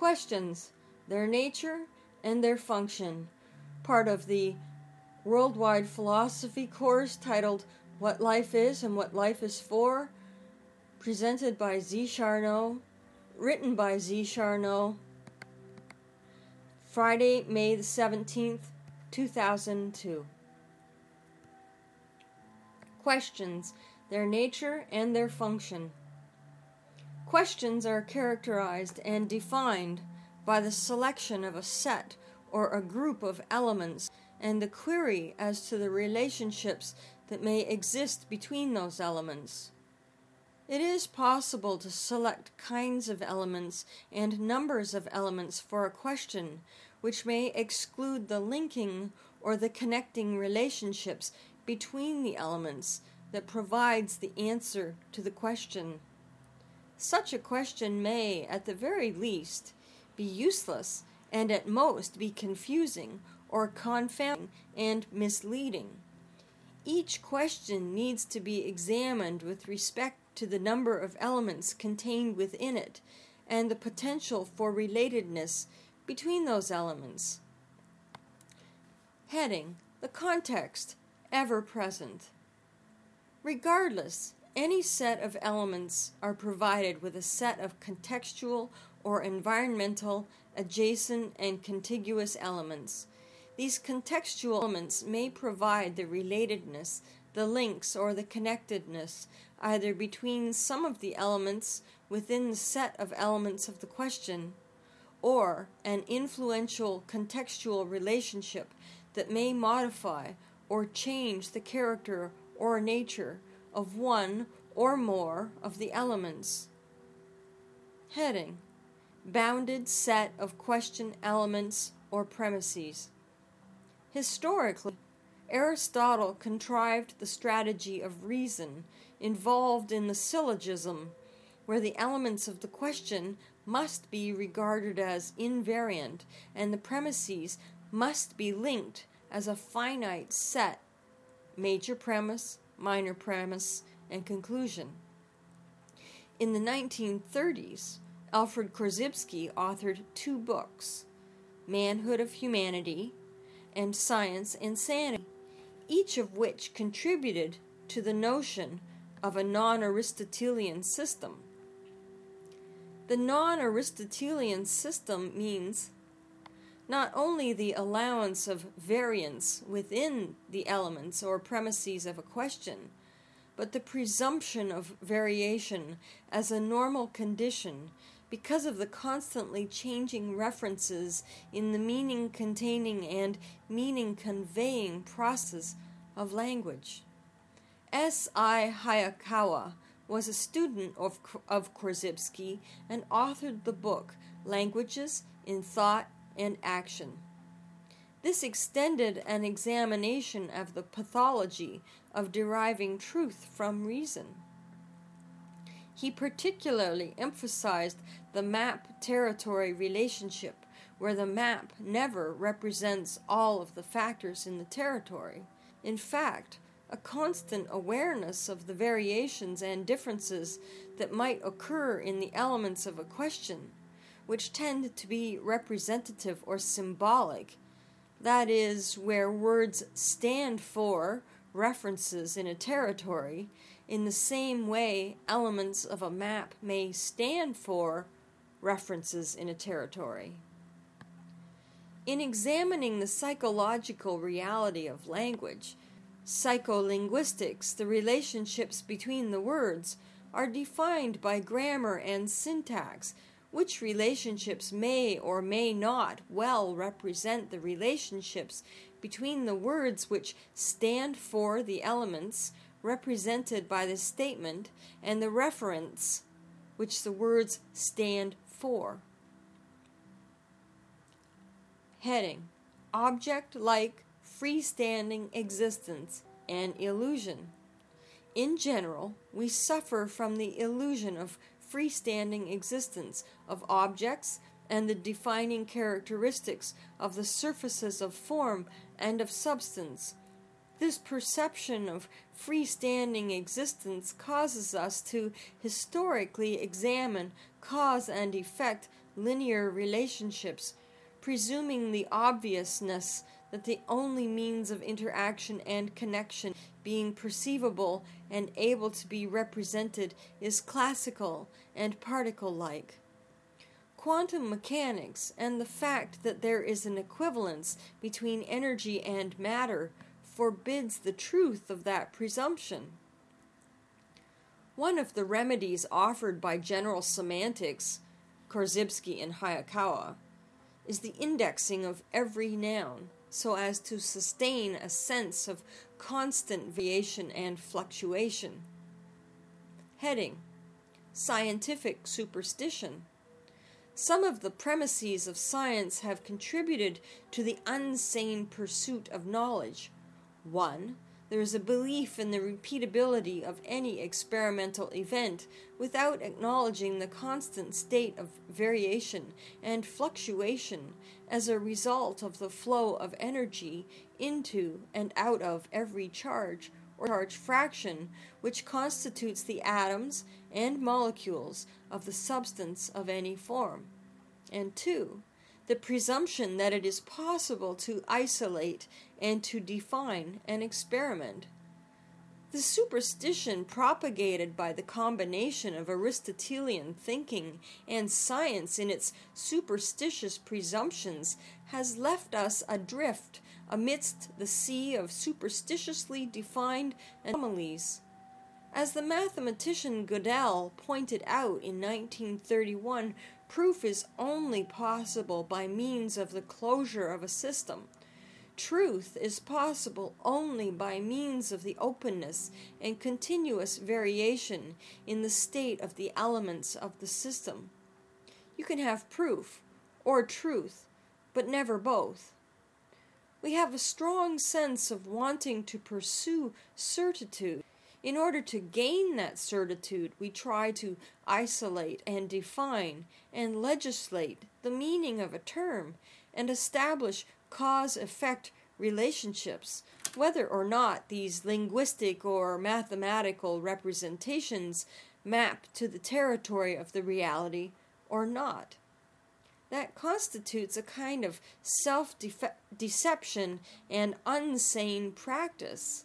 Questions, their nature and their function. Part of the worldwide philosophy course titled What Life Is and What Life Is For, presented by Z. Charnow, written by Z. Charnow, Friday, May the 17th, 2002. Questions, their nature and their function. Questions are characterized and defined by the selection of a set or a group of elements and the query as to the relationships that may exist between those elements. It is possible to select kinds of elements and numbers of elements for a question, which may exclude the linking or the connecting relationships between the elements that provides the answer to the question. Such a question may, at the very least, be useless and at most be confusing or confounding and misleading. Each question needs to be examined with respect to the number of elements contained within it and the potential for relatedness between those elements. Heading: the context, ever present. Regardless, any set of elements are provided with a set of contextual or environmental, adjacent, and contiguous elements. These contextual elements may provide the relatedness, the links, or the connectedness, either between some of the elements within the set of elements of the question, or an influential contextual relationship that may modify or change the character or nature of one or more of the elements. Heading: bounded set of question elements or premises. Historically, Aristotle contrived the strategy of reason involved in the syllogism, where the elements of the question must be regarded as invariant and the premises must be linked as a finite set: major premise, minor premise, and conclusion. In the 1930s, Alfred Korzybski authored 2 books, Manhood of Humanity and Science and Sanity, each of which contributed to the notion of a non-Aristotelian system. The non-Aristotelian system means not only the allowance of variance within the elements or premises of a question, but the presumption of variation as a normal condition because of the constantly changing references in the meaning-containing and meaning-conveying process of language. S.I. Hayakawa was a student of Korzybski and authored the book Languages in Thought and Action. This extended an examination of the pathology of deriving truth from reason. He particularly emphasized the map-territory relationship, where the map never represents all of the factors in the territory. In fact, a constant awareness of the variations and differences that might occur in the elements of a question, which tend to be representative or symbolic, that is, where words stand for references in a territory, in the same way elements of a map may stand for references in a territory. In examining the psychological reality of language, psycholinguistics, the relationships between the words are defined by grammar and syntax, which relationships may or may not well represent the relationships between the words which stand for the elements represented by the statement and the reference which the words stand for. Heading: object-like freestanding existence and illusion. In general, we suffer from the illusion of freestanding existence of objects and the defining characteristics of the surfaces of form and of substance. This perception of freestanding existence causes us to historically examine cause and effect linear relationships, presuming the obviousness that the only means of interaction and connection being perceivable and able to be represented is classical and particle-like. Quantum mechanics and the fact that there is an equivalence between energy and matter forbids the truth of that presumption. One of the remedies offered by general semantics, Korzybski and Hayakawa, is the indexing of every noun so as to sustain a sense of constant variation and fluctuation. Heading: Scientific superstition. Some of the premises of science have contributed to the unsane pursuit of knowledge. 1. There is a belief in the repeatability of any experimental event without acknowledging the constant state of variation and fluctuation as a result of the flow of energy into and out of every charge or charge fraction which constitutes the atoms and molecules of the substance of any form. And 2. The presumption that it is possible to isolate and to define an experiment. The superstition propagated by the combination of Aristotelian thinking and science in its superstitious presumptions has left us adrift amidst the sea of superstitiously defined anomalies. As the mathematician Gödel pointed out in 1931, proof is only possible by means of the closure of a system. Truth is possible only by means of the openness and continuous variation in the state of the elements of the system. You can have proof or truth, but never both. We have a strong sense of wanting to pursue certitude. In order to gain that certitude, we try to isolate and define and legislate the meaning of a term and establish cause-effect relationships, whether or not these linguistic or mathematical representations map to the territory of the reality or not. That constitutes a kind of self-deception and unsane practice.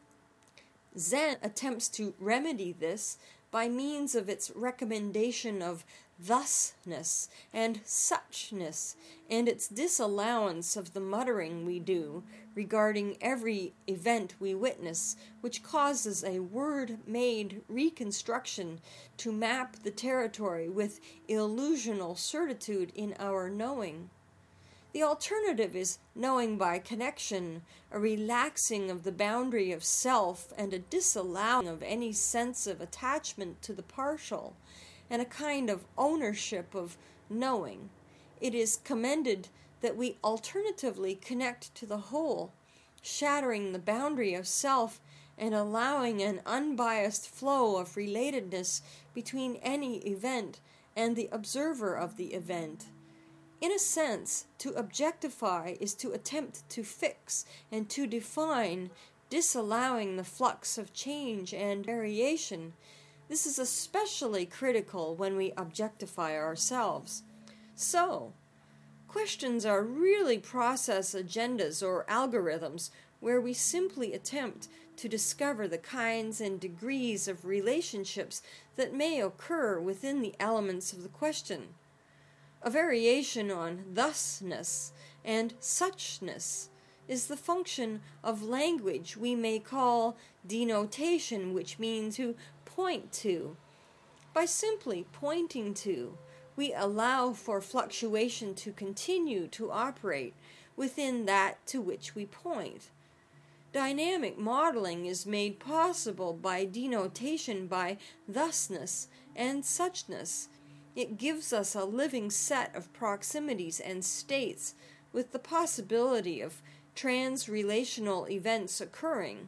Zen attempts to remedy this by means of its recommendation of thusness and suchness, and its disallowance of the muttering we do regarding every event we witness, which causes a word-made reconstruction to map the territory with illusional certitude in our knowing. The alternative is knowing by connection, a relaxing of the boundary of self and a disallowing of any sense of attachment to the partial, and a kind of ownership of knowing. It is commended that we alternatively connect to the whole, shattering the boundary of self and allowing an unbiased flow of relatedness between any event and the observer of the event. In a sense, to objectify is to attempt to fix and to define, disallowing the flux of change and variation. This is especially critical when we objectify ourselves. So, questions are really process agendas or algorithms where we simply attempt to discover the kinds and degrees of relationships that may occur within the elements of the question. A variation on thusness and suchness is the function of language we may call denotation, which means to point to. By simply pointing to, we allow for fluctuation to continue to operate within that to which we point. Dynamic modeling is made possible by denotation by thusness and suchness. It gives us a living set of proximities and states with the possibility of trans-relational events occurring.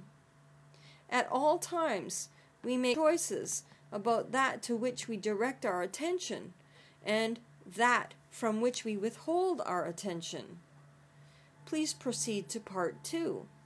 At all times, we make choices about that to which we direct our attention and that from which we withhold our attention. Please proceed to Part 2.